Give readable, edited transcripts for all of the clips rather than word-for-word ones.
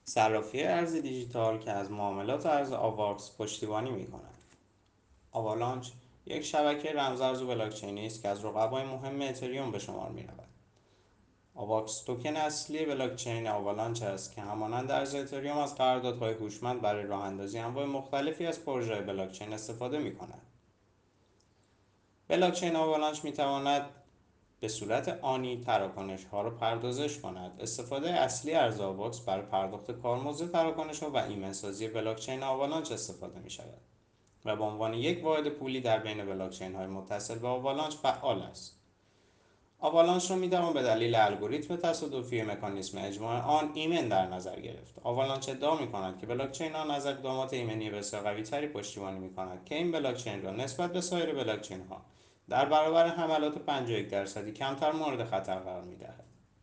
صرافی ارز دیجیتال که از معاملات ارز آواکس پشتیبانی می‌کند. آوالانچ یک شبکه رمزارز و بلاکچینی است که از رقبای مهم اتریوم به شمار می‌رود. آواکس توکن اصلی بلاکچین آوالانچ است که همانند ارز اتریوم از قراردادهای هوشمند برای راه‌اندازی انواع مختلفی از پروژه‌های بلاکچین استفاده می‌کند. بلاکچین آوالانچ می‌تواند به صورت آنی تراکنش‌ها را پردازش کند. استفاده اصلی ارز آواکس برای پرداخت کارمزد تراکنش‌ها و ایمن‌سازی بلاکچین آوالانچ استفاده می‌شود و به عنوان یک واحد پولی در بین بلاکچین‌های متصل به آوالانچ فعال است. آوالانچ را می‌توان به دلیل الگوریتم تصادفی مکانیسم اجماع آن ایمن در نظر گرفت. آوالانچ ادعا می‌کند که بلاکچین آن از اقدامات ایمنی بسیار قوی‌تری پشتیبانی می‌کند که این بلاکچین را نسبت به سایر بلاکچین‌ها در برابر حملات 51% کمتر مورد خطر قرار می‌دهد.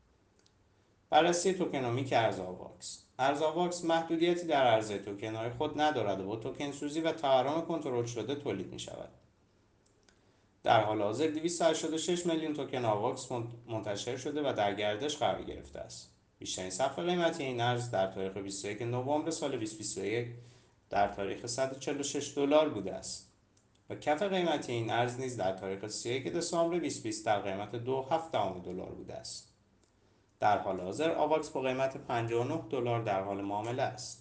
بررسی توکنومیک ارز آواکس. ارز آواکس محدودیتی در عرضه توکن‌های خود ندارد و با توکن سوزی و تورم کنترل شده تولید می‌شود. در حال حاضر 286 میلیون توکن آواکس منتشر شده و در گردش قرار گرفته است. بیشترین صفحه قیمتی این ارز در تاریخ 21 نوامبر سال 2021 در تاریخ $146 بوده است و کف قیمتی این ارز نیز در تاریخ 31 دسامبر 2020 در قیمت $2.7 بوده است. در حال حاضر آواکس با قیمت $59 در حال معامله است.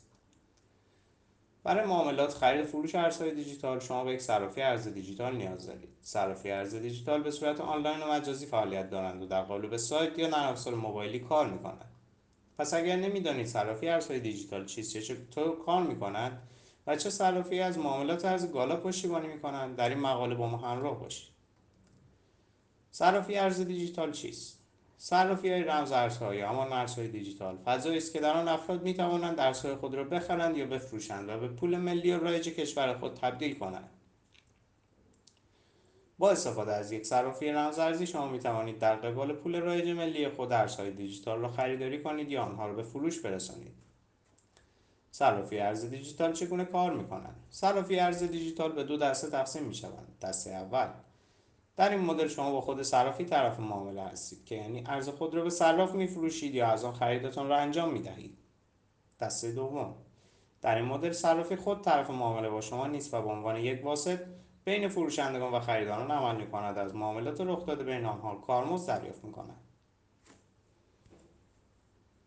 برای معاملات خرید و فروش ارزهای دیجیتال شما به یک صرافی ارز دیجیتال نیاز دارید. صرافی ارز دیجیتال به صورت آنلاین و مجازی فعالیت دارند و در قالب سایت یا نرم افزار موبایلی کار می‌کنند. پس اگر نمی‌دانید صرافی ارزهای دیجیتال چیست یا چطور کار می‌کنند و چه صرافی از معاملات ارز گالا پشتیبانی می‌کنند، در این مقاله با ما همراه باشید. صرافی ارز دیجیتال چیست؟ صرافی‌های رمز ارزها یا همان ارزهای دیجیتال فضایی است که در آن افراد می‌توانند ارزهای خود را بخرند یا بفروشند و به پول ملی و رایج کشور خود تبدیل کنند. با استفاده از یک صرافی رمز ارزی شما می‌توانید در قبال پول رایج ملی خود ارزهای دیجیتال را خریداری کنید یا آنها را به فروش برسانید. صرافی ارز دیجیتال چگونه کار می‌کنند؟ صرافی ارز دیجیتال به دو دسته تقسیم می‌شوند. دسته اول: در این مدل شما با خود صرافی طرف معامله هستید که یعنی ارز خود را به صراف می‌فروشید یا از آن خریدتان را انجام می‌دهید. دسته دوم: در این مدل صرافی خود طرف معامله با شما نیست و به عنوان یک واسط بین فروشندگان و خریداران عمل می‌کند، از معاملات رخ داده بین آنها کارمزد دریافت می‌کند.